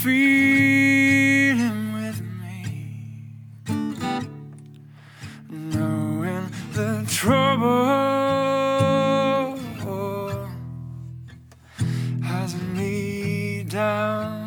feeling with me, knowing the trouble has me down.